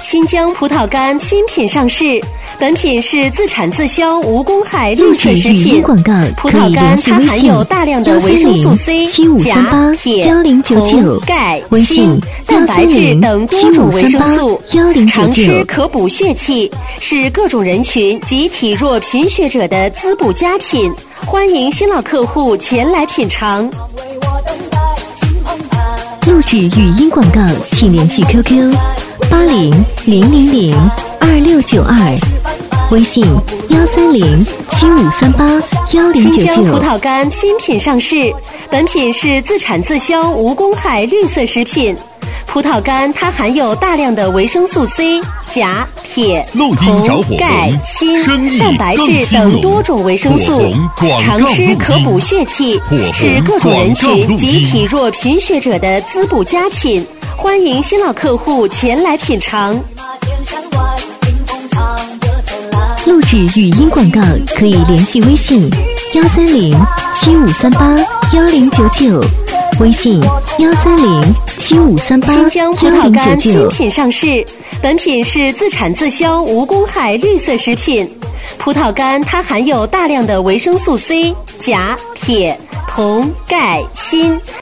新疆葡萄干新品上市，本品是自产自销无公害绿色食品。葡萄干它含有大量的维生素 C、钾、铁、铜、钙、锌、蛋白质等多种维生素，常吃可补血气，是各种人群及体弱贫血者的滋补佳品。欢迎新老客户前来品尝。 录制语音广告，请联系 QQ8000026692，微信13075381099。 新疆葡萄干新品上市，本品是自产自销无公害绿色食品。葡萄干它含有大量的维生素 C、钾、铁、铜、钙、锌、蛋白质等多种维生素，常吃可补血气，是各种人群及体弱贫血者的滋补佳品。欢迎新老客户前来品尝。 录制语音广告可以联系微信13075381099，微信13075381099。 新疆葡萄干新品上市，本品是自产自销无公害绿色食品。葡萄干它含有大量的维生素 C、钾、铁、铜、钙、锌。